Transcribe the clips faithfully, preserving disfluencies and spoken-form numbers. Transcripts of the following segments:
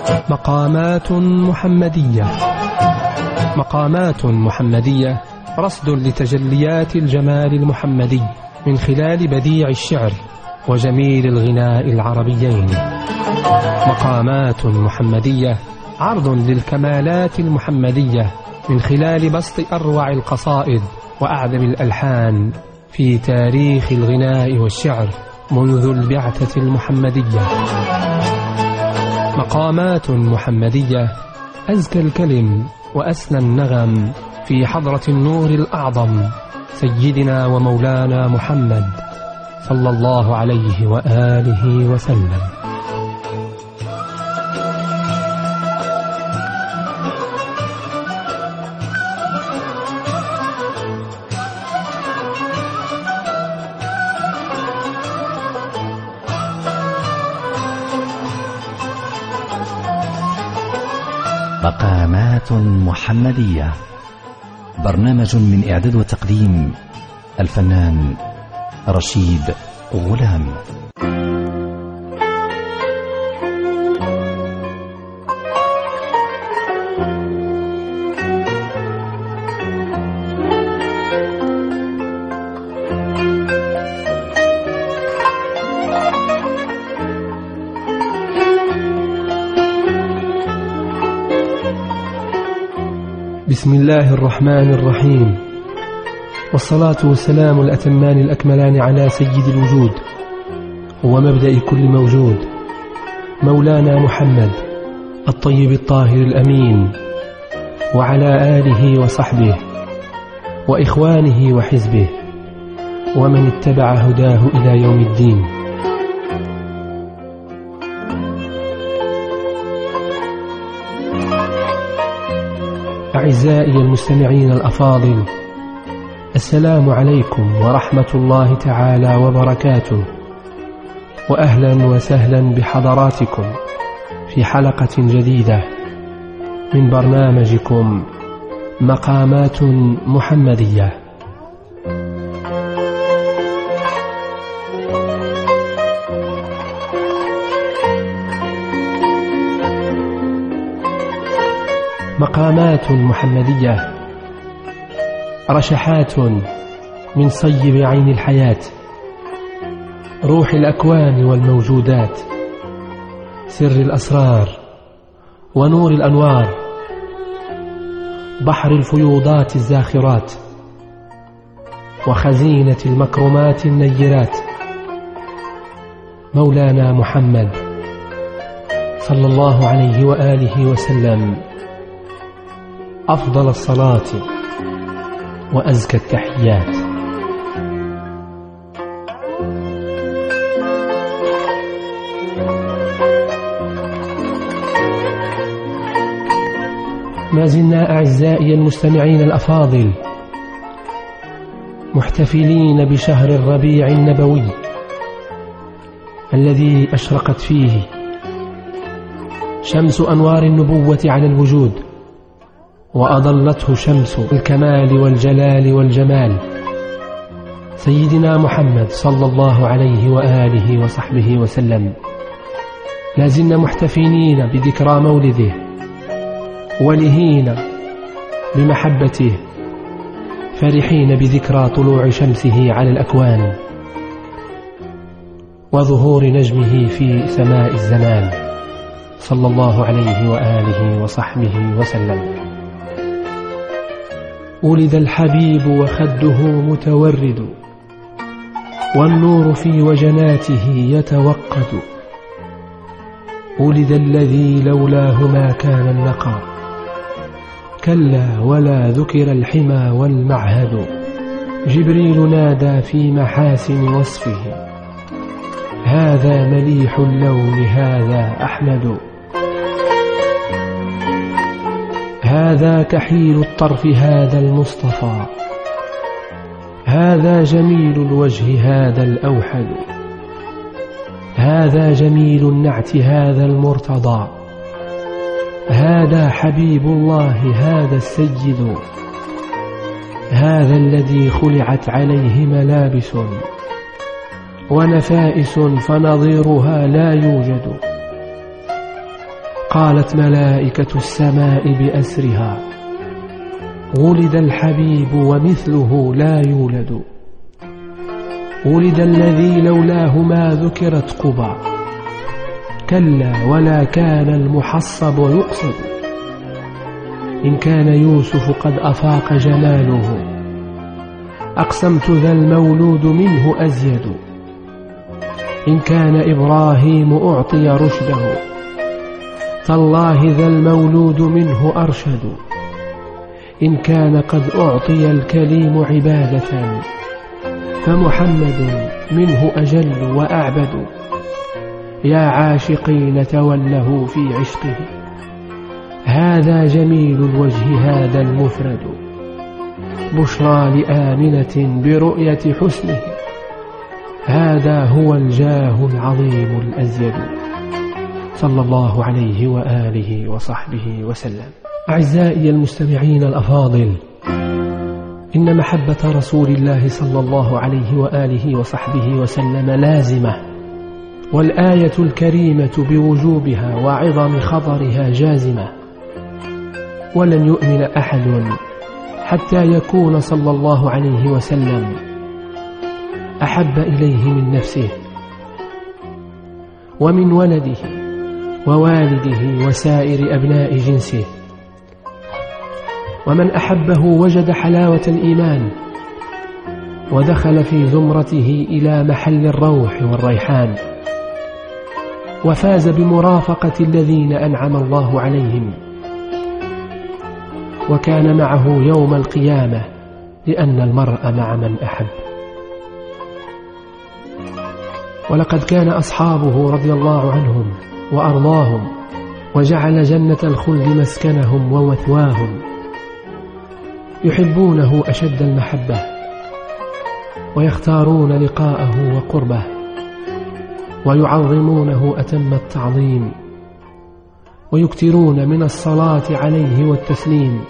مقامات محمدية. مقامات محمدية رصد لتجليات الجمال المحمدي من خلال بديع الشعر وجميل الغناء العربيين. مقامات محمدية عرض للكمالات المحمدية من خلال بسط أروع القصائد وأعذب الألحان في تاريخ الغناء والشعر منذ البعثة المحمدية. مقامات محمدية أزكى الكلم وأسنى النغم في حضرة النور الأعظم سيدنا ومولانا محمد صلى الله عليه وآله وسلم. مقامات محمدية، برنامج من إعداد وتقديم الفنان رشيد غلام. بسم الله الرحمن الرحيم، والصلاة والسلام الأتمان الأكملان على سيد الوجود ومبدأ كل موجود، مولانا محمد الطيب الطاهر الأمين، وعلى آله وصحبه وإخوانه وحزبه ومن اتبع هداه إلى يوم الدين. أعزائي المستمعين الأفاضل، السلام عليكم ورحمة الله تعالى وبركاته، وأهلا وسهلا بحضراتكم في حلقة جديدة من برنامجكم مقامات محمدية. مقامات محمدية رشحات من صيب عين الحياة، روح الأكوان والموجودات، سر الأسرار ونور الأنوار، بحر الفيوضات الزاخرات، وخزينة المكرمات النيرات، مولانا محمد صلى الله عليه وآله وسلم، أفضل الصلاة وأزكى التحيات. ما زلنا أعزائي المستمعين الأفاضل محتفلين بشهر الربيع النبوي الذي أشرقت فيه شمس أنوار النبوة على الوجود، وأضلته شمس الكمال والجلال والجمال، سيدنا محمد صلى الله عليه وآله وصحبه وسلم. لازلنا محتفلين بذكرى مولده ولهين بمحبته، فرحين بذكرى طلوع شمسه على الأكوان وظهور نجمه في سماء الزمان صلى الله عليه وآله وصحبه وسلم. ولد الحبيب وخده متورد، والنور في وجناته يتوقد. ولد الذي لولاه ما كان النقى، كلا ولا ذكر الحمى والمعهد. جبريل نادى في محاسن وصفه، هذا مليح اللون هذا أحمد. هذا كحيل الطرف هذا المصطفى، هذا جميل الوجه هذا الأوحد. هذا جميل النعت هذا المرتضى، هذا حبيب الله هذا السيد. هذا الذي خلعت عليه ملابس ونفائس فنظيرها لا يوجد. قالت ملائكة السماء بأسرها: ولد الحبيب ومثله لا يولد، ولد الذي لولاه ما ذكرت قبى، كلا ولا كان المحصب يقصد، إن كان يوسف قد أفاق جماله، أقسمت ذا المولود منه أزيد، إن كان إبراهيم أعطي رشده، تالله ذا المولود منه أرشد، إن كان قد أعطي الكليم عبادة، فمحمد منه أجل وأعبد، يا عاشقين توله في عشقه، هذا جميل الوجه هذا المفرد، بشرى لآمنة برؤية حسنه، هذا هو الجاه العظيم الأزيد، صلى الله عليه وآله وصحبه وسلم. أعزائي المستمعين الأفاضل، إن محبة رسول الله صلى الله عليه وآله وصحبه وسلم لازمة، والآية الكريمة بوجوبها وعظم خطرها جازمة، ولن يؤمن أحد حتى يكون صلى الله عليه وسلم أحب إليه من نفسه ومن ولده ووالده وسائر أبناء جنسه، ومن أحبه وجد حلاوة الإيمان، ودخل في زمرته إلى محل الروح والريحان، وفاز بمرافقة الذين أنعم الله عليهم، وكان معه يوم القيامة، لأن المرء مع من أحب. ولقد كان أصحابه رضي الله عنهم وأرضاهم، وجعل جنة الخلد مسكنهم ومثواهم، يحبونه أشد المحبة، ويختارون لقاءه وقربه، ويعظمونه أتم التعظيم، ويكثرون من الصلاة عليه والتسليم.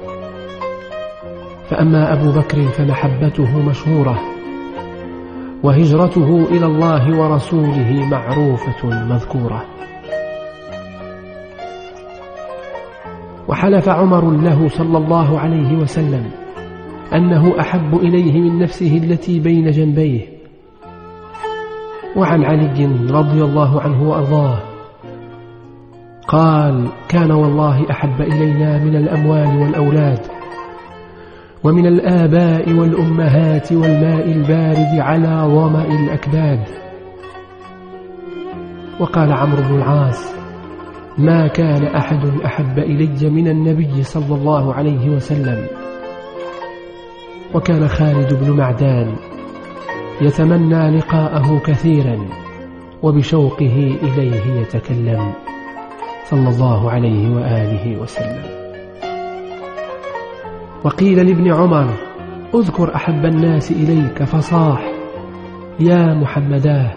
فأما أبو بكر فمحبته مشهورة، وهجرته إلى الله ورسوله معروفة مذكورة. وحلف عمر له صلى الله عليه وسلم أنه أحب إليه من نفسه التي بين جنبيه. وعن علي رضي الله عنه وأرضاه قال: كان والله أحب إلينا من الأموال والأولاد، ومن الآباء والأمهات والماء البارد على ظمأ الأكباد. وقال عمرو بن العاص: ما كان أحد أحب إلي من النبي صلى الله عليه وسلم. وكان خالد بن معدان يتمنى لقاءه كثيرا، وبشوقه إليه يتكلم، صلى الله عليه وآله وسلم. وقيل لابن عمر: اذكر أحب الناس إليك، فصاح: يا محمداه.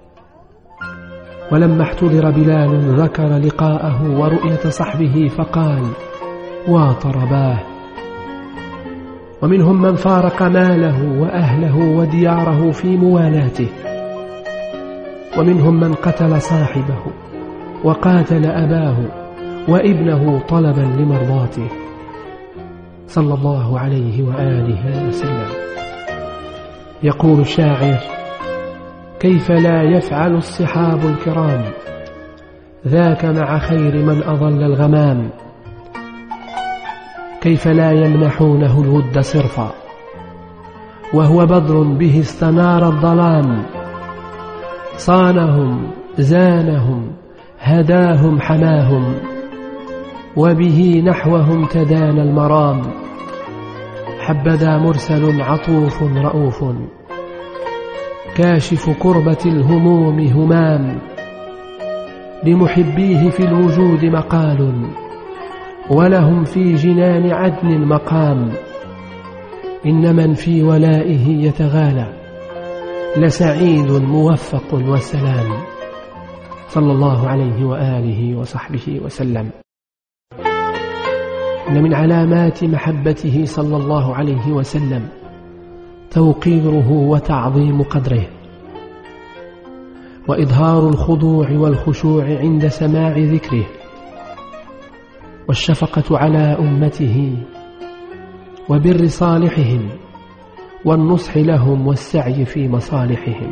ولما احتضر بلال ذكر لقاءه ورؤية صحبه فقال: واطرباه. ومنهم من فارق ماله وأهله ودياره في موالاته، ومنهم من قتل صاحبه وقاتل أباه وابنه طلبا لمرضاته، صلى الله عليه وآله وسلم. يقول الشاعر: كيف لا يفعل الصحاب الكرام ذاك مع خير من أضل الغمام، كيف لا يمنحونه الود صرفا وهو بدر به استنار الظلام، صانهم زانهم هداهم حماهم، وبه نحوهم تدانى المرام، حبذا مرسل عطوف رؤوف، كاشف كربة الهموم همام، لمحبيه في الوجود مقال، ولهم في جنان عدن مقام، إن من في ولائه يتغالى لسعيد موفق والسلام، صلى الله عليه وآله وصحبه وسلم. إن من علامات محبته صلى الله عليه وسلم توقيره وتعظيم قدره، وإظهار الخضوع والخشوع عند سماع ذكره، والشفقة على أمته وبر صالحهم والنصح لهم والسعي في مصالحهم.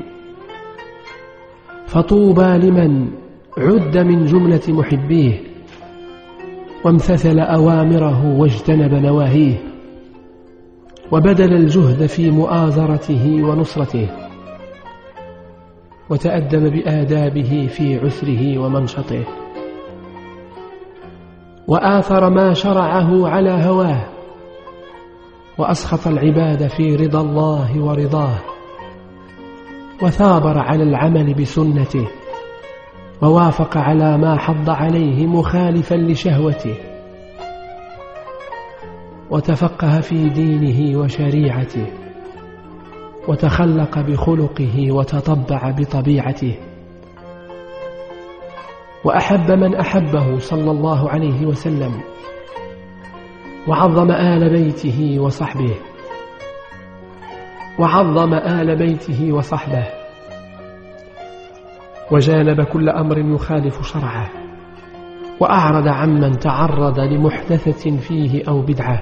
فطوبى لمن عد من جملة محبيه وامتثل أوامره واجتنب نواهيه وبذل الجهد في مؤازرته ونصرته وتأدب بآدابه في عسره ومنشطه وآثر ما شرعه على هواه وأسخط العباد في رضا الله ورضاه وثابر على العمل بسنته ووافق على ما حض عليه مخالفا لشهوته وتفقه في دينه وشريعته وتخلق بخلقه وتطبع بطبيعته وأحب من أحبه صلى الله عليه وسلم وعظم آل بيته وصحبه وعظم آل بيته وصحبه وجانب كل أمر يخالف شرعه وأعرض عمن تعرض لمحدثة فيه أو بدعة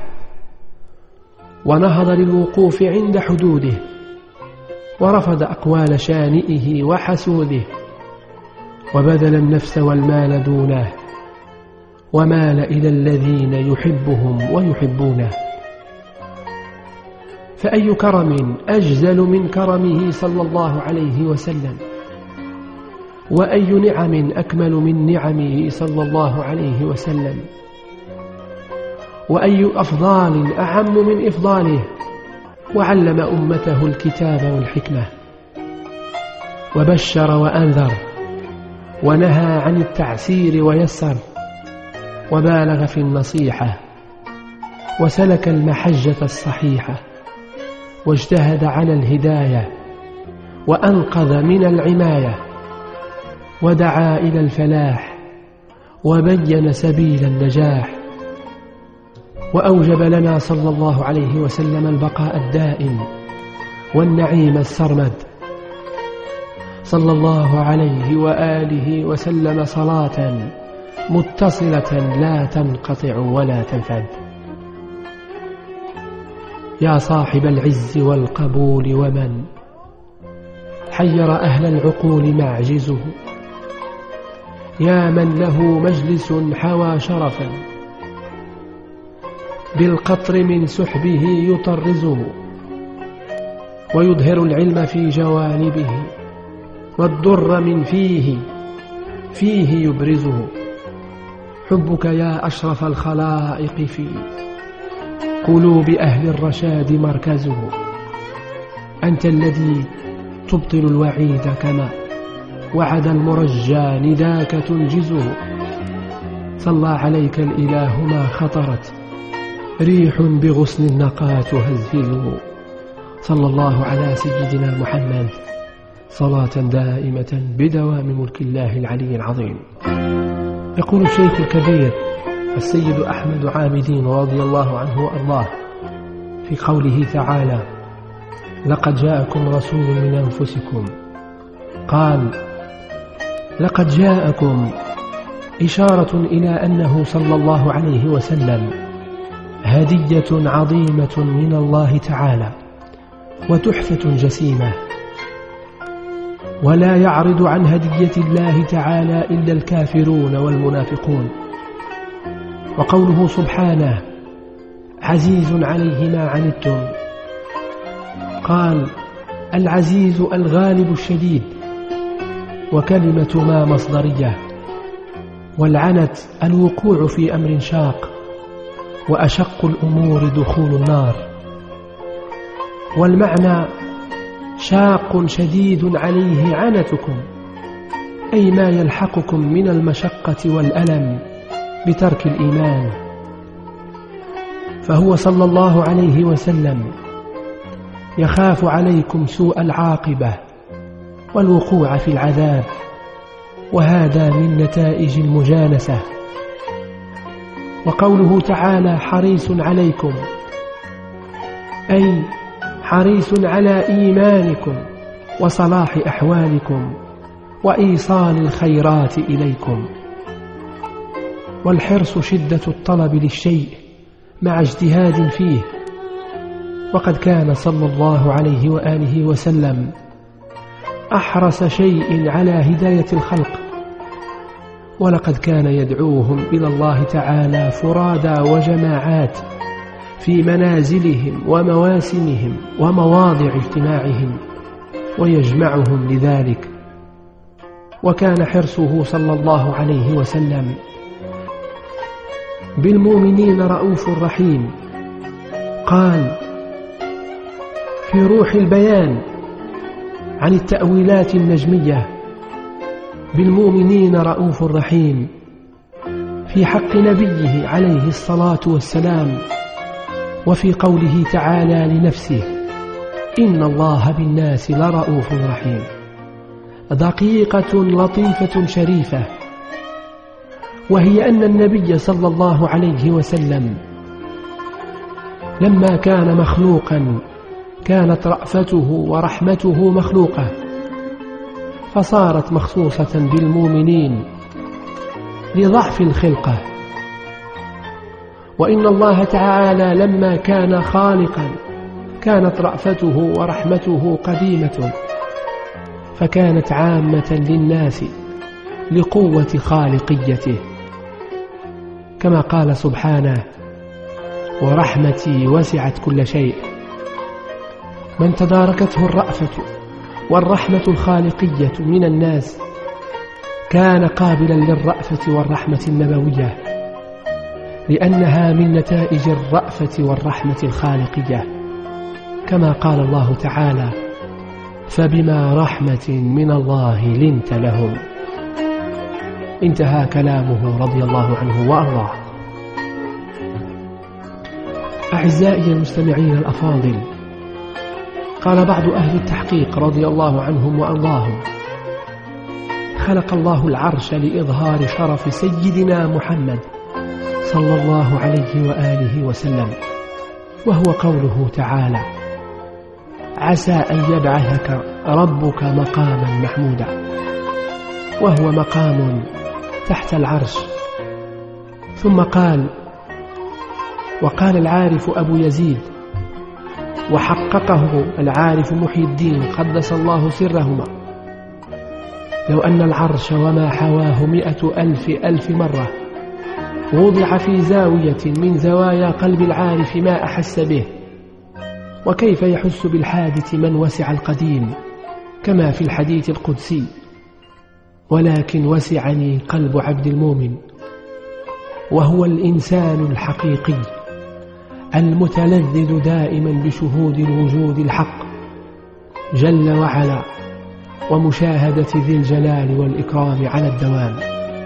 ونهض للوقوف عند حدوده ورفض أقوال شانئه وحسوده وبذل النفس والمال دونه ومال إلى الذين يحبهم ويحبونه. فأي كرم أجزل من كرمه صلى الله عليه وسلم، وأي نعم أكمل من نعمه صلى الله عليه وسلم، وأي أفضال أعم من إفضاله. وعلم أمته الكتاب والحكمة وبشر وأنذر ونهى عن التعسير ويسر وبالغ في النصيحة وسلك المحجة الصحيحة واجتهد على الهداية وأنقذ من العماية ودعا إلى الفلاح وبين سبيل النجاح وأوجب لنا صلى الله عليه وسلم البقاء الدائم والنعيم السرمد. صلى الله عليه وآله وسلم صلاة متصلة لا تنقطع ولا تنفد. يا صاحب العز والقبول ومن حير أهل العقول معجزه، يا من له مجلس حوى شرفا بالقطر من سحبه يطرزه ويظهر العلم في جوانبه والضر من فيه فيه يبرزه. حبك يا أشرف الخلائق في قلوب أهل الرشاد مركزه، أنت الذي تبطل الوعيد كما وعد المرجى نداك تنجزه. صلى عليك الإله ما خطرت ريح بغصن النقا تهززه. صلى الله على سيدنا محمد صلاة دائمة بدوام ملك الله العلي العظيم. يقول الشيخ الكبير السيد أحمد عامدين رضي الله عنه وأرضاه في قوله تعالى: لقد جاءكم رسول من أنفسكم. قال: لقد جاءكم إشارة إلى أنه صلى الله عليه وسلم هدية عظيمة من الله تعالى وتحفة جسيمة، ولا يعرض عن هدية الله تعالى إلا الكافرون والمنافقون. وقوله سبحانه: عزيز عليه ما عنتم، قال: العزيز الغالب الشديد، وكلمة ما مصدرية، والعنت الوقوع في أمر شاق، وأشق الأمور دخول النار. والمعنى شاق شديد عليه عنتكم، أي ما يلحقكم من المشقة والألم بترك الإيمان. فهو صلى الله عليه وسلم يخاف عليكم سوء العاقبة والوقوع في العذاب، وهذا من نتائج المجانسة. وقوله تعالى: حريص عليكم، أي حريص على إيمانكم وصلاح أحوالكم وإيصال الخيرات إليكم. والحرص شدة الطلب للشيء مع اجتهاد فيه. وقد كان صلى الله عليه وآله وسلم أحرص شيء على هداية الخلق، ولقد كان يدعوهم إلى الله تعالى فرادى وجماعات في منازلهم ومواسمهم ومواضع اجتماعهم ويجمعهم لذلك. وكان حرصه صلى الله عليه وسلم بالمؤمنين رؤوف رحيم. قال في روح البيان عن التأويلات النجمية: بالمؤمنين رؤوف رحيم، في حق نبيه عليه الصلاة والسلام، وفي قوله تعالى لنفسه: إن الله بالناس لرؤوف رحيم. دقيقة لطيفة شريفة، وهي أن النبي صلى الله عليه وسلم لما كان مخلوقا كانت رأفته ورحمته مخلوقة، فصارت مخصوصة بالمؤمنين لضعف الخلقة. وإن الله تعالى لما كان خالقا كانت رأفته ورحمته قديمة، فكانت عامة للناس لقوة خالقيته، كما قال سبحانه: ورحمتي وسعت كل شيء. من تداركته الرأفة والرحمة الخالقية من الناس كان قابلا للرأفة والرحمة النبوية، لأنها من نتائج الرأفة والرحمة الخالقية، كما قال الله تعالى: فبما رحمة من الله لنت لهم. انتهى كلامه رضي الله عنه وأرضاه. أعزائي المستمعين الأفاضل، قال بعض أهل التحقيق رضي الله عنهم وأرضاهم: خلق الله العرش لإظهار شرف سيدنا محمد صلى الله عليه وآله وسلم، وهو قوله تعالى: عسى أن يبعثك ربك مقاما محمودا، وهو مقام تحت العرش. ثم قال: وقال العارف أبو يزيد، وحققه العارف محي الدين قدس الله سرهما: لو أن العرش وما حواه مئة ألف ألف مرة وضع في زاوية من زوايا قلب العارف ما أحس به. وكيف يحس بالحادث من وسع القديم، كما في الحديث القدسي: ولكن وسعني قلب عبد المؤمن، وهو الإنسان الحقيقي المتلذذ دائما بشهود الوجود الحق جل وعلا ومشاهدة ذي الجلال والإكرام على الدوام.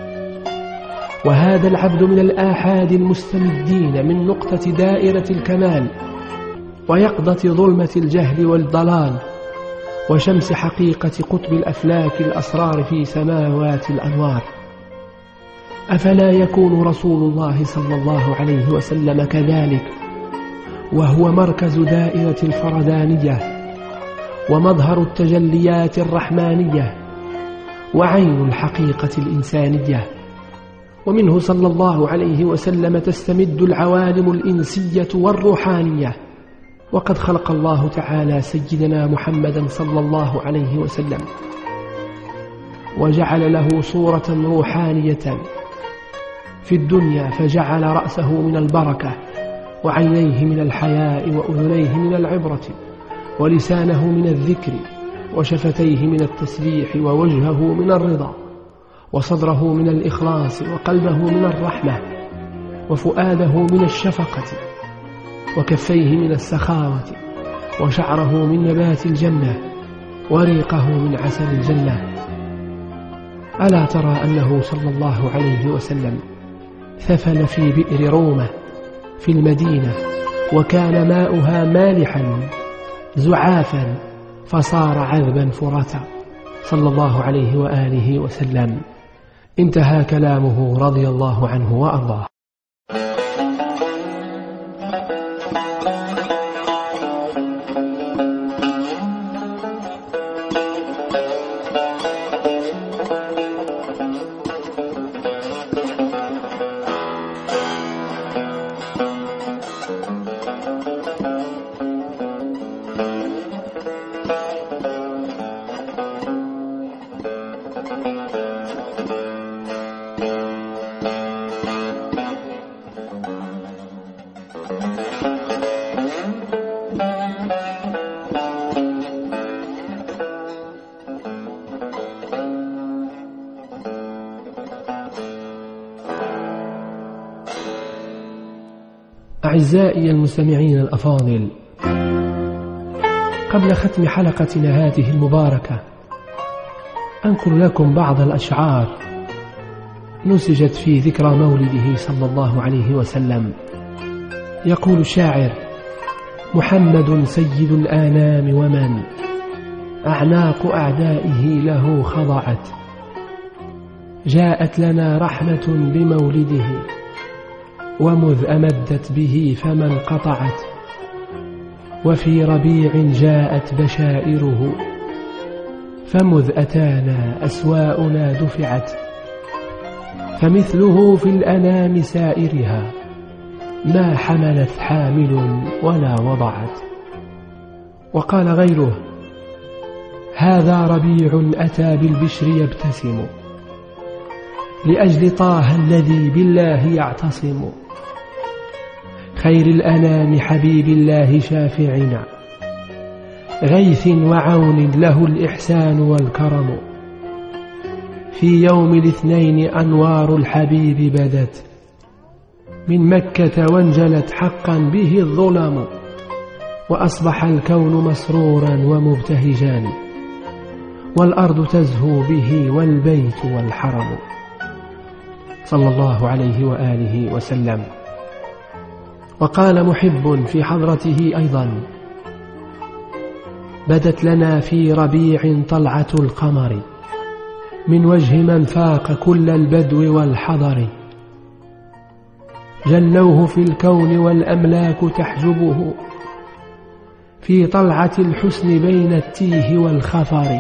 وهذا العبد من الآحاد المستمدين من نقطة دائرة الكمال ويقظة ظلمة الجهل والضلال وشمس حقيقة قطب الأفلاك الأسرار في سماوات الأنوار. أفلا يكون رسول الله صلى الله عليه وسلم كذلك، وهو مركز دائرة الفردانية ومظهر التجليات الرحمانية وعين الحقيقة الإنسانية، ومنه صلى الله عليه وسلم تستمد العوالم الإنسية والروحانية. وقد خلق الله تعالى سيدنا محمدا صلى الله عليه وسلم وجعل له صورة روحانية في الدنيا، فجعل رأسه من البركة، وعينيه من الحياء، وأذنيه من العبرة، ولسانه من الذكر، وشفتيه من التسبيح، ووجهه من الرضا، وصدره من الإخلاص، وقلبه من الرحمة، وفؤاده من الشفقة، وكفيه من السخاوة، وشعره من نبات الجنة، وريقه من عسل الجنة. ألا ترى أنه صلى الله عليه وسلم ثفل في بئر رومة في المدينة، وكان ماؤها مالحا زعافا فصار عذبا فراتا، صلى الله عليه وآله وسلم. انتهى كلامه رضي الله عنه وأرضاه. أعزائي المستمعين الأفاضل، قبل ختم حلقتنا هذه المباركة أنقل لكم بعض الأشعار نسجت في ذكرى مولده صلى الله عليه وسلم. يقول الشاعر: محمد سيد الآنام ومن أعناق أعدائه له خضعت، جاءت لنا رحمة بمولده ومذ أمدت به فمن قطعت، وفي ربيع جاءت بشائره فمذ أتانا أسواؤنا دفعت، فمثله في الأنام سائرها ما حملت حامل ولا وضعت. وقال غيره: هذا ربيع أتى بالبشر يبتسم لأجل طه الذي بالله يعتصم، خير الأنام حبيب الله شافعنا، غيث وعون له الإحسان والكرم، في يوم الاثنين أنوار الحبيب بدت من مكة وانجلت حقا به الظلم، وأصبح الكون مسرورا ومبتهجا والأرض تزهو به والبيت والحرم، صلى الله عليه وآله وسلم. وقال محب في حضرته أيضا: بدت لنا في ربيع طلعة القمر من وجه من فاق كل البدو والحضر، جلوه في الكون والأملاك تحجبه في طلعة الحسن بين التيه والخفر،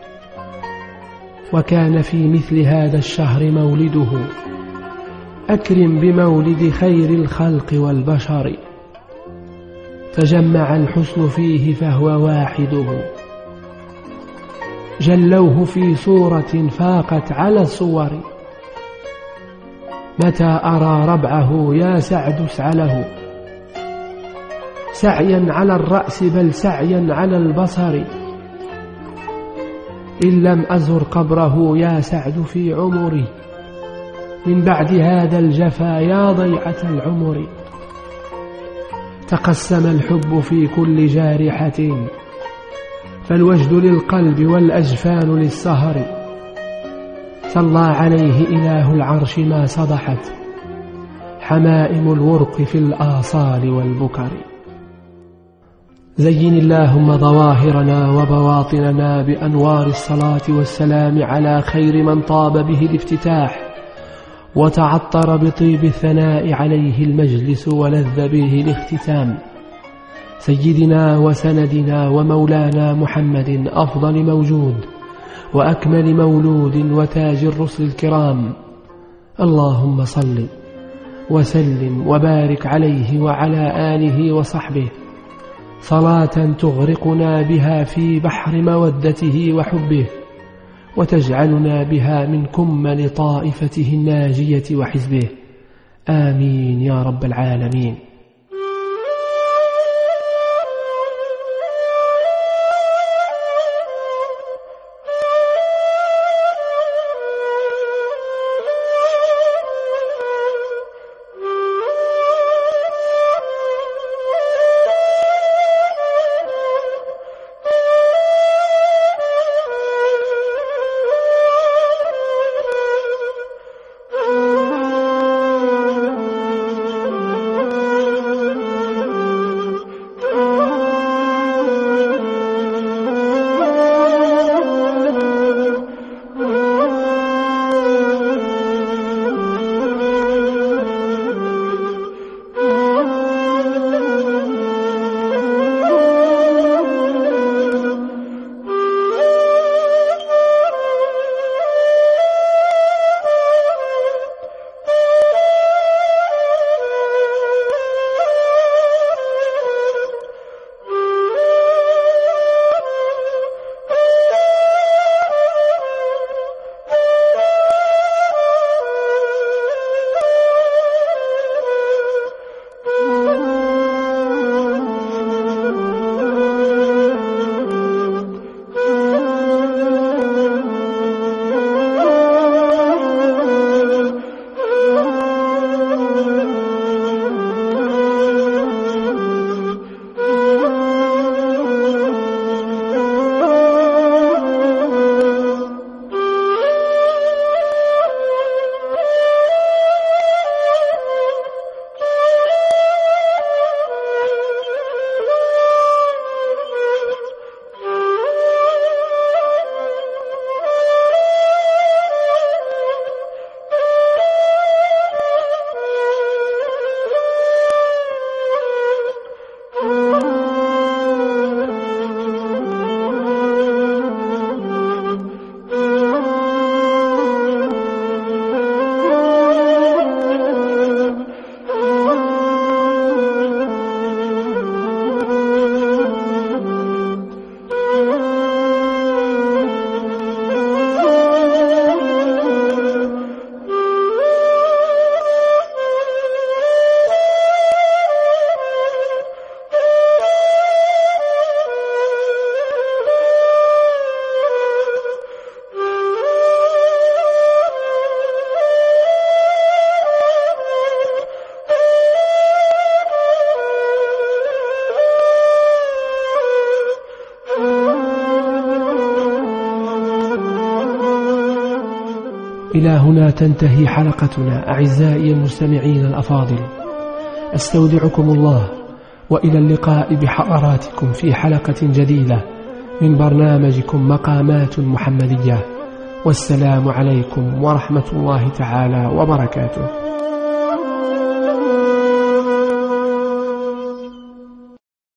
وكان في مثل هذا الشهر مولده، أكرم بمولد خير الخلق والبشر، تجمع الحسن فيه فهو واحده، جلوه في صورة فاقت على الصور، متى أرى ربعه يا سعد اسعله، سعيا على الرأس بل سعيا على البصر، إن لم أزر قبره يا سعد في عمري، من بعد هذا الجفا يا ضيعة العمر، تقسم الحب في كل جارحة، فالوجد للقلب والأجفان للسهر، صلى عليه إله العرش ما صدحت حمائم الورق في الآصال والبكر. زين اللهم ظواهرنا وبواطننا بأنوار الصلاة والسلام على خير من طاب به الافتتاح وتعطر بطيب الثناء عليه المجلس ولذ به الاختتام، سيدنا وسندنا ومولانا محمد أفضل موجود وأكمل مولود وتاج الرسل الكرام. اللهم صل وسلم وبارك عليه وعلى آله وصحبه صلاة تغرقنا بها في بحر مودته وحبه، وتجعلنا بها من كمل طائفته الناجية وحزبه. آمين يا رب العالمين. إلى هنا تنتهي حلقتنا أعزائي المستمعين الأفاضل، أستودعكم الله، وإلى اللقاء بحضراتكم في حلقة جديدة من برنامجكم مقامات محمدية، والسلام عليكم ورحمة الله تعالى وبركاته.